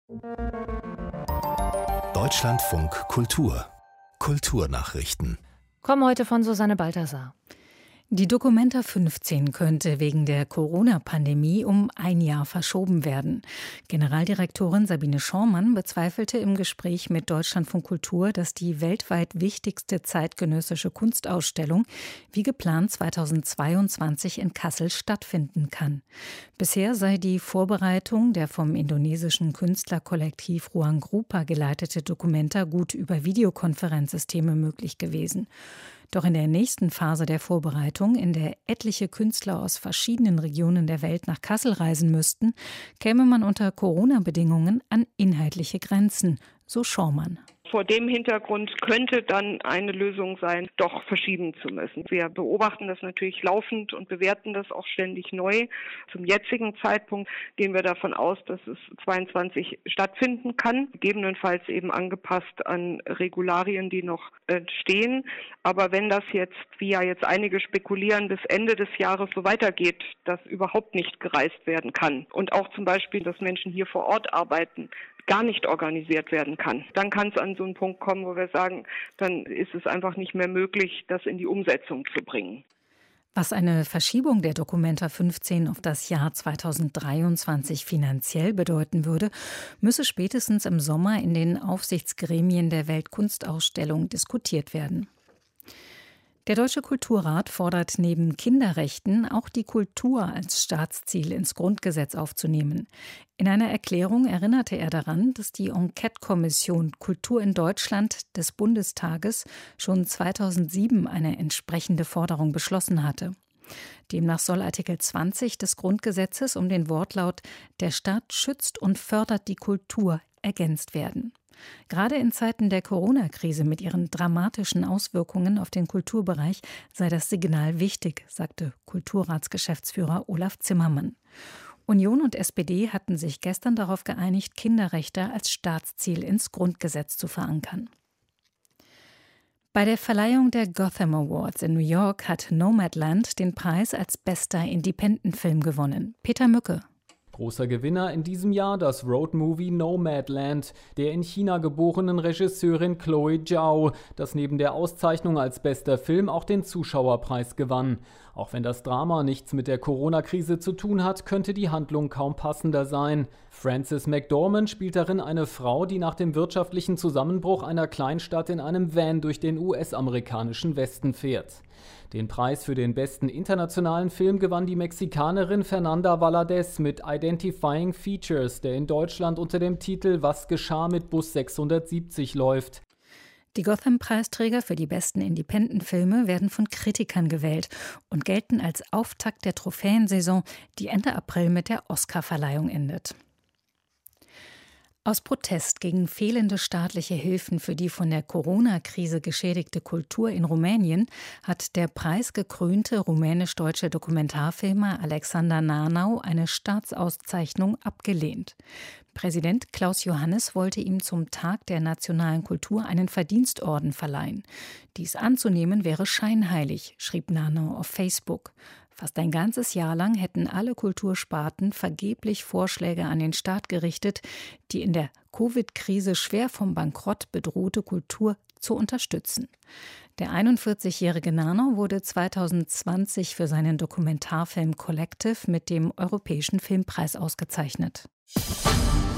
Deutschlandfunk Kultur. Kulturnachrichten. Kommen heute von Susanne Balthasar. Die Documenta 15 könnte wegen der Corona-Pandemie um ein Jahr verschoben werden. Generaldirektorin Sabine Schormann bezweifelte im Gespräch mit Deutschlandfunk Kultur, dass die weltweit wichtigste zeitgenössische Kunstausstellung wie geplant 2022 in Kassel stattfinden kann. Bisher sei die Vorbereitung der vom indonesischen Künstlerkollektiv Ruang Grupa geleitete Documenta gut über Videokonferenzsysteme möglich gewesen. Doch in der nächsten Phase der Vorbereitung, in der etliche Künstler aus verschiedenen Regionen der Welt nach Kassel reisen müssten, käme man unter Corona-Bedingungen an inhaltliche Grenzen, so Schormann. Vor dem Hintergrund könnte dann eine Lösung sein, doch verschieben zu müssen. Wir beobachten das natürlich laufend und bewerten das auch ständig neu. Zum jetzigen Zeitpunkt gehen wir davon aus, dass es 22 stattfinden kann, gegebenenfalls eben angepasst an Regularien, die noch stehen. Aber wenn das jetzt, wie ja jetzt einige spekulieren, bis Ende des Jahres so weitergeht, dass überhaupt nicht gereist werden kann und auch zum Beispiel, dass Menschen hier vor Ort arbeiten, gar nicht organisiert werden kann, dann kann es an so einen Punkt kommen, wo wir sagen, dann ist es einfach nicht mehr möglich, das in die Umsetzung zu bringen. Was eine Verschiebung der Documenta 15 auf das Jahr 2023 finanziell bedeuten würde, müsse spätestens im Sommer in den Aufsichtsgremien der Weltkunstausstellung diskutiert werden. Der Deutsche Kulturrat fordert neben Kinderrechten auch die Kultur als Staatsziel ins Grundgesetz aufzunehmen. In einer Erklärung erinnerte er daran, dass die Enquete-Kommission Kultur in Deutschland des Bundestages schon 2007 eine entsprechende Forderung beschlossen hatte. Demnach soll Artikel 20 des Grundgesetzes um den Wortlaut „Der Staat schützt und fördert die Kultur“ ergänzt werden. Gerade in Zeiten der Corona-Krise mit ihren dramatischen Auswirkungen auf den Kulturbereich sei das Signal wichtig, sagte Kulturratsgeschäftsführer Olaf Zimmermann. Union und SPD hatten sich gestern darauf geeinigt, Kinderrechte als Staatsziel ins Grundgesetz zu verankern. Bei der Verleihung der Gotham Awards in New York hat Nomadland den Preis als bester Independent-Film gewonnen. Peter Mücke. Großer Gewinner in diesem Jahr das Roadmovie Nomadland der in China geborenen Regisseurin Chloe Zhao, das neben der Auszeichnung als bester Film auch den Zuschauerpreis gewann. Auch wenn das Drama nichts mit der Corona-Krise zu tun hat, könnte die Handlung kaum passender sein. Frances McDormand spielt darin eine Frau, die nach dem wirtschaftlichen Zusammenbruch einer Kleinstadt in einem Van durch den US-amerikanischen Westen fährt. Den Preis für den besten internationalen Film gewann die Mexikanerin Fernanda Valadez mit Identifying Features, der in Deutschland unter dem Titel Was geschah mit Bus 670 läuft. Die Gotham-Preisträger für die besten Independent-Filme werden von Kritikern gewählt und gelten als Auftakt der Trophäensaison, die Ende April mit der Oscar-Verleihung endet. Aus Protest gegen fehlende staatliche Hilfen für die von der Corona-Krise geschädigte Kultur in Rumänien hat der preisgekrönte rumänisch-deutsche Dokumentarfilmer Alexander Nanau eine Staatsauszeichnung abgelehnt. Präsident Klaus Johannes wollte ihm zum Tag der nationalen Kultur einen Verdienstorden verleihen. Dies anzunehmen wäre scheinheilig, schrieb Nanau auf Facebook. Fast ein ganzes Jahr lang hätten alle Kultursparten vergeblich Vorschläge an den Staat gerichtet, die in der Covid-Krise schwer vom Bankrott bedrohte Kultur zu unterstützen. Der 41-jährige Nanau wurde 2020 für seinen Dokumentarfilm Collective mit dem Europäischen Filmpreis ausgezeichnet.